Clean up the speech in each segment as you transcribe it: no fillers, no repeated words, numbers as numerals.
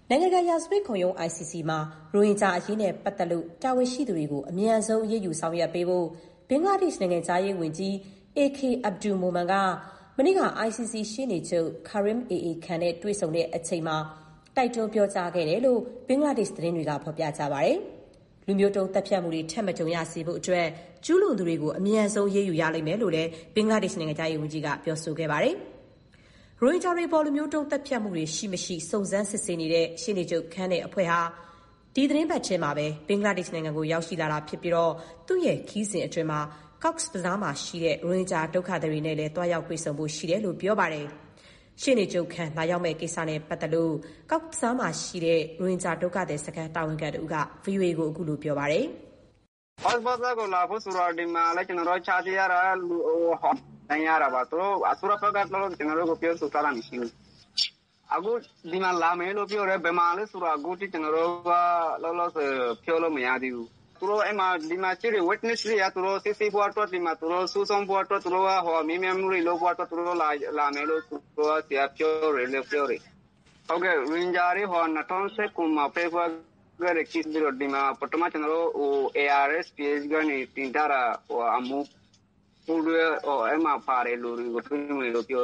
နိုင်ငံတကာရာဇဝတ်ခုံရုံး ICC မှာရိုဟင်ဂျာအရေးနဲ့ပတ်သက်လို့တာဝန်ရှိသူတွေကိုအမြန်ဆုံးအရေးယူဆောင်ရွက်ပေးဖို့ဘင်္ဂလားဒေ့ရှ်နိုင်ငံသားရေးဝန်ကြီး AK Abdul Momen ကမနေ့က ICC ရှေ့နေချုပ် Karim AA Khan နဲ့တွေ့ဆုံတဲ့အချိန်မှာတိုက်တွန်းပြောကြားခဲ့တယ်လို့ဘင်္ဂလားဒေ့ရှ်သတင်းတွေကဖော်ပြကြပါတယ်။လူမျိုးတုံးသတ်ဖြတ်မှုတွေထပ်မကြုံရစေဖို့အတွက်ကျူးလွန်သူတွေကိုအမြန်ဆုံးအရေးယူရလိမ့်မယ်လို့လည်းဘင်္ဂလားဒေ့ရှ်နိုင်ငံသားရေးဝန်ကြီးကပြောဆိုခဲ့ပါတယ်။ရိုဟင်ဂျာတွေပေါ်လူမျိုးတုံးသတ်ဖြတ်မှုတွေရှိမရှိစုံစမ်းစစ်ဆေးနေတဲ့ရှေ့နေချုပ်ခန်းတဲ့အဖွဲ့ဟာဒီသတင်းပတ်ထဲမှာပဲဘင်္ဂလားဒေ့ရှ်နိုင်ငံကိုရောက်ရှိလာတာဖြစ်ပြီးတော့သူ့ရဲ့ခီးစဉ်အတွင်းမှာ Cox's Bazar မှာရှိတဲ့ရိုဟင်ဂျာဒုက္ခသည်တွေနဲ့လည်းတွားရောက်တွေ့ဆုံဖို့ရှိတယ်လို့ပြောပါတယ်။ရှေ့နေချုပ်ခန်းလာရောက်မဲ့ကိစ္စနဲ့ပတ်သက်လို့ Cox's Bazar မှာရှိတဲ့ရိုဟင်ဂျာဒုက္ခသည်စခန်းတာဝန်ခံတူက VOA ကိုအခုလိုပြောပါတယ်။ Cox's Bazar ကိုလာဖို့ဆိုတော့ဒီမှာလည်းကျွန်တော်တို့ချားကြရတာနိုင်ရတာပါသူတို့အစိုးရဘက်ကတော့ကျွန်တော်တို့ကိုပြောဆိုတာမရှိဘူးအခုဒီမှာလာမယ်လို့ပြောရဲဘယ်မှာလဲဆိုတော့အခုတိကျွန်တော်တို့ကလောလောဆယ်ပြောလို့မရသေးဘူးသူတို့အဲ့မှာဒီမှာရှိတဲ့ witness တွေသူတို့စစ်စစ်ပေါ်တော့ဒီမှာသူတို့စူးစုံပေါ်တော့သူတို့ကဟောမြင်းမြမှုတွေလို့ပေါ်တော့သူတို့လာမယ်လို့သူတို့ကပြောရတယ်လို့ပြောတယ်ဟုတ်ကဲ့ရင်ဂျာတွေဟော2019မှာဖေဖော်ဝါရီကစ်ပြီးတော့ဒီမှာပထမကျွန်တော်တို့ဟို ARS PS ကနေတင်တာဟိုအမှုပူရအဲ့မှာပါတယ်လို့တွင်းဝင်လို့ပြော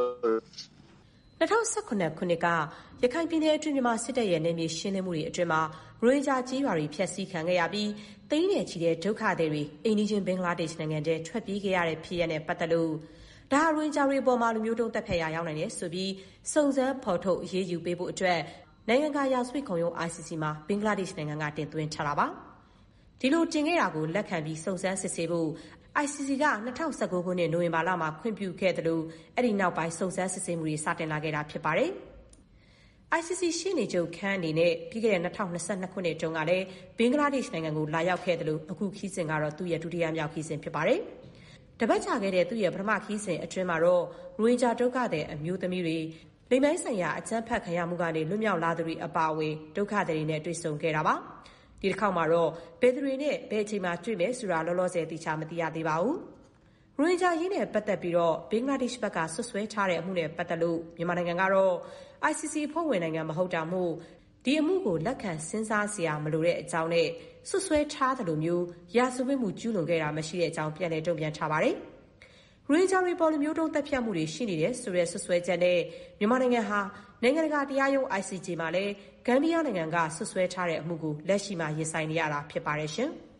2019ခုနှစ်ကရခိုင်ပြည်နယ်အတွင်းမြန်မာစစ်တပ်ရဲ့နယ်မြေရှင်းလင်းမှုတွေအတွင်းမှာရိုဟင်ဂျာကြီးရွာတွေဖျက်ဆီးခံခဲ့ရပြီးသိန်းနဲ့ချီတဲ့ဒုက္ခသည်တွေအိမ်နီးချင်းဘင်္ဂလားဒေ့ရှ်နိုင်ငံထဲထွက်ပြေးခဲ့ရတဲ့ဖြစ်ရပ်နဲ့ပတ်သက်လို့ဒါရိုဟင်ဂျာတွေပေါ်မှာလူမျိုးတုံးတပ်ဖြတ်ရာရောက်နိုင်တယ်ဆိုပြီးစုံစမ်းဖော်ထုတ်အရေးယူပေးဖို့အတွက်နိုင်ငံတကာရာဇဝတ်ခုံရုံး ICC မှာဘင်္ဂလားဒေ့ရှ်နိုင်ငံကတင်သွင်းထားတာပါဒီလိုတင်ခဲ့တာကိုလက်ခံပြီးစုံစမ်းစစ်ဆေးဖို့ICC က2019ခုနှစ်နိုဝင်ဘာလမှာခွင့်ပြုခဲ့တယ်လို့အဲ့ဒီနောက်ပိုင်းစုံစမ်းစစ်ဆေးမှုတွေစတင်လာခဲ့တာဖြစ်ပါတယ်။ ICC ရှေ့နေချုပ်ခန်းအနေနဲ့ပြီးခဲ့တဲ့2022ခုနှစ်တုန်းကလည်းဘင်္ဂလားဒေ့ရှ်နိုင်ငံကိုလာရောက်ခဲ့တယ်လို့အခုခီးစဉ်ကတော့သူ့ရဲ့ဒုတိယမြောက်ခီးစဉ်ဖြစ်ပါတယ်။တပတ်ကြာခဲ့တဲ့သူ့ရဲ့ပထမခီးစဉ်အတွင်းမှာတော့ရိုဟင်ဂျာဒုက္ခသည်အမျိုးသမီးတွေလိင်ပိုင်းဆိုင်ရာအကြမ်းဖက်ခံရမှုကနေလွတ်မြောက်လာသူတွေအပါအဝင်ဒုက္ခသည်တွေနဲ့တွေ့ဆုံခဲ့တာပါ။ဒီတစ်ခေါက်မှာတော့ဘယ်သူတွေနဲ့ဘယ်အချိန်မှာတွေ့မယ်ဆိုတာလောလောဆယ်သိချာမသိရသေးပါဘူး။ရိုဟင်ဂျာရင်းနဲ့ပတ်သက်ပြီးတော့ဘင်္ဂလားဒေ့ရှ်ဘက်ကဆွဆွဲထားတဲ့အမှုနဲ့ပတ်သက်လို့မြန်မာနိုင်ငံကတော့ ICC ဖွဲ့ဝင်နိုင်ငံမဟုတ်တာမို့ဒီအမှုကိုလက်ခံစဉ်းစားစရာမလိုတဲ့အကြောင်းနဲ့ဆွဆွဲထားသလိုမျိုးရာဇဝတ်မှုကျူးလွန်ခဲ့တာမရှိတဲ့အကြောင်းပြန်လည်တုံ့ပြန်ထားပါတယ်။ရိုဟင်ဂျာတွေပေါ်လူမျိုးတုံးတပ်ဖြတ်မှုတွေရှိနေတယ်ဆိုတဲ့ဆွဆွဲချက်နဲ့မြန်မာနိုင်ငံဟာနိုင်ငံတကာတရားရုံး ICJ မှာလည်းဂမ်ဘီယာနိုင်ငံကဆွဆွဲထားတဲ့အမှုကိုလက်ရှိမှာရင်ဆိုင်နေရတာဖြစ်ပါတယ်ရှင်။